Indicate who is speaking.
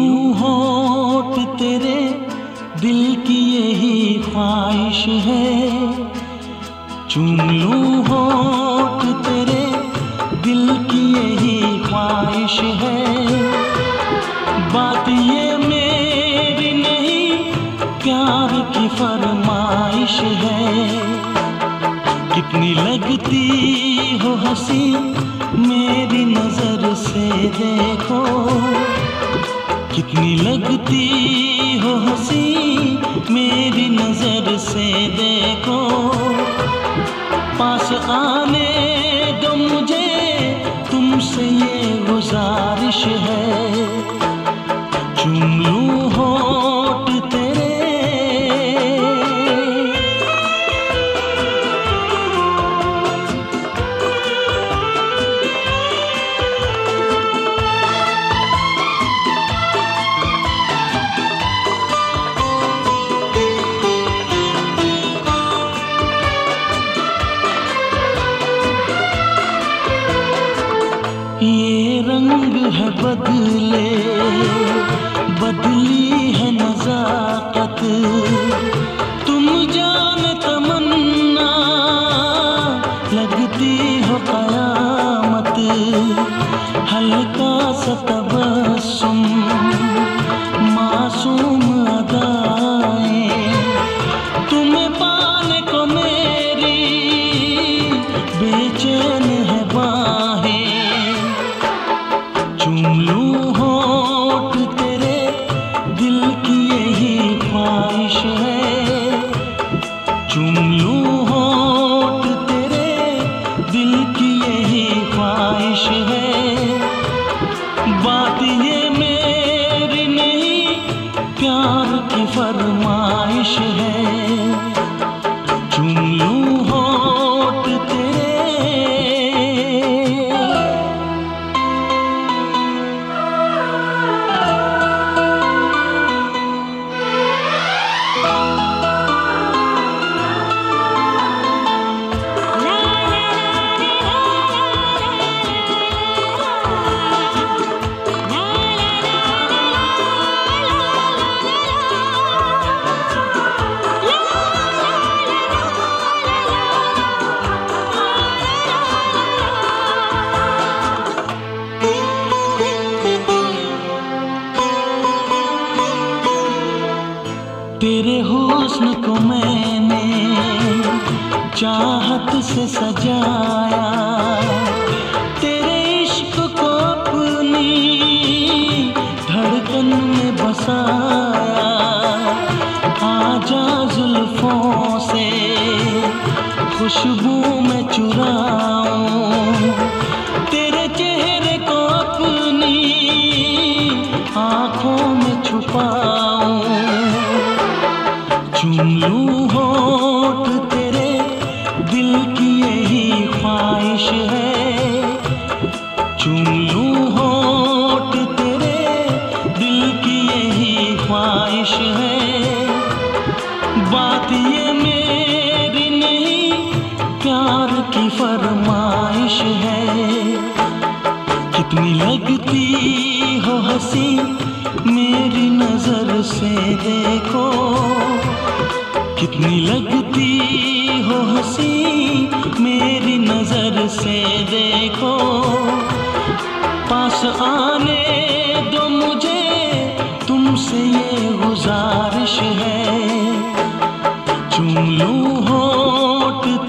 Speaker 1: लूं होठ तेरे, दिल की यही ख्वाहिश है। चूम लूं होठ तेरे, दिल की यही ख्वाहिश है। बात ये मेरी नहीं, प्यार की फरमाइश है। कितनी लगती हो हंसी, मेरी नजर से देखो। कितनी लगती हो हंसी, मेरी नजर से देखो। पास आने दो मुझे, तुमसे ये गुजारिश है। चूम लूं होठ तेरे। ये रंग है बदले, बदली है नज़ाकत। तुम जान तमन्ना, लगती हो क़यामत। हल्का सा तबस्सुम, मासूम अदाएं। तुम्हें पाने को मेरी बेचैन है बाहें। चूम लूं होठ तेरे, दिल की यही ख्वाहिश है। चूम लूं होठ तेरे, दिल की यही ख्वाहिश है। बात ये मेरी नहीं, प्यार की फरमाइश है। चूम लूं होठ तेरे। तेरे हुस्न को मैंने चाहत से सजाया, तेरे इश्क को अपनी धड़कन में बसाया। आजा जुल्फों से खुशबू में चुराऊं, तेरे चेहरे को अपनी आँखों में छुपाऊं। चूम लूं होठ तेरे, दिल की यही ख्वाहिश है। चूम लूं होठ तेरे, दिल की यही ख्वाहिश है। बात ये मेरी नहीं, प्यार की फरमाइश है। कितनी लगती हो हंसी, मेरी नजर से देखो। कितनी लगती हो हंसी, मेरी नजर से देखो। पास आने दो मुझे, तुमसे ये गुजारिश है। चूम लूं होठ